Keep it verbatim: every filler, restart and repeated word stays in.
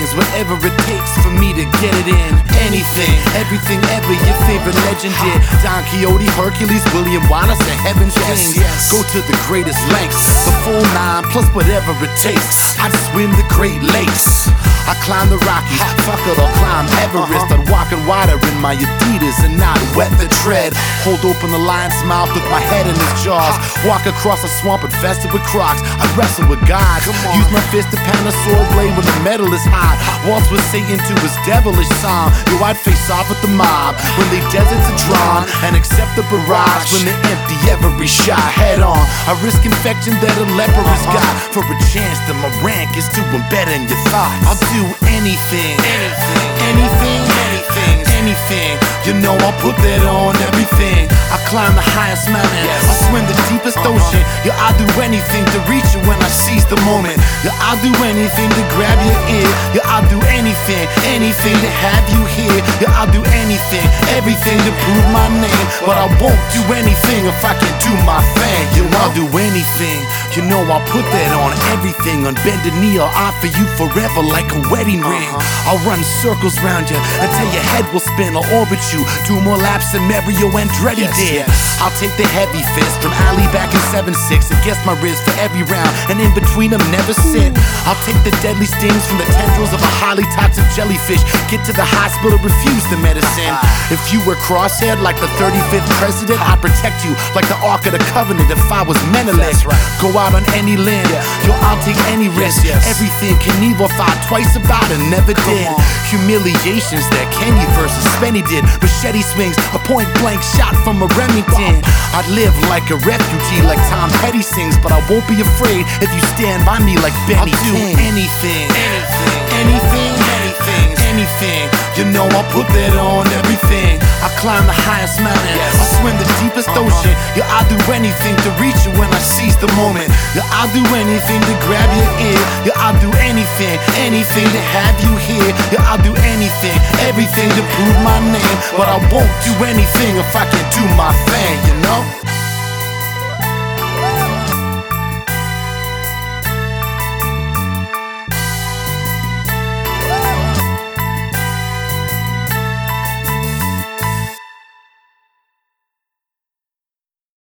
things, whatever it takes for me to get it in. Anything, everything ever your favorite legend did. Don Quixote, Hercules, William Wallace, and Heaven's Kings. Yes. Go to the greatest lengths, the full nine plus whatever it takes. I'd swim the Great Lakes, I climb the Rockies, fuck it, I'll climb Everest. I'd walk in water in my Adidas and not wet the tread. Hold open the lion's mouth with my head in his jaws. Walk across a swamp infested with crocs. I'd wrestle with God, use my fist to pound a sword blade when the metal is hot. Waltz with Satan to his devilish psalm. Yo, I'd face off with the mob when the deserts are drawn, and accept the barrage when they empty every shot head on. I risk infection that a leper has got for a chance that my rank is to embed in your thoughts. I'll do anything, anything, anything, anything, anything. You know I'll put that on everything. I'll climb the highest mountain, I'll swim the deepest ocean. Yeah, I'll do anything to reach you when I seize the moment. Yeah, I'll do anything to grab your ear. Yeah, I'll do anything, anything to have you here. Yeah, I'll do anything, everything to prove my name. But I won't do anything if I can do my thing. You know I'll do anything, you know I'll put that on everything. On bended knee, I'll offer you forever like a wedding ring. I'll run circles round you until your head will spin. I'll orbit you, do more laps than Mario Andretti Yes, did. yes. I'll take the heavy fist from Ali back in seven six against my wrist for every round, and in between them never sit. I'll take the deadly stings from the tendrils of a highly toxic jellyfish. Get to the hospital, refuse the medicine. If you were crosshair like the thirty-fifth president, I'd protect you like the Ark of the Covenant if I was Menelik. That's right. Go out on any limb, yo, I'll take any risk. yes. Everything Knievel thought twice about and never did. on. Humiliations that Kenny versus Spenny did. Machete swings, a point blank shot from a Remington. I'd live like a refugee, like Tom Petty sings, but I won't be afraid if you stand by me like Benny I'll do King. anything, anything, anything, anything, anything. You know I'll put that on everything. I'll climb the highest mountain, I'll swim the deepest ocean. Yeah, I'll do anything to reach you when I seize the moment. Yeah, I'll do anything to grab your ear. Yeah, I'll do anything, anything to have you here. Yeah, I'll do anything, everything to prove my name. But I won't do anything if I can do my thing, you know?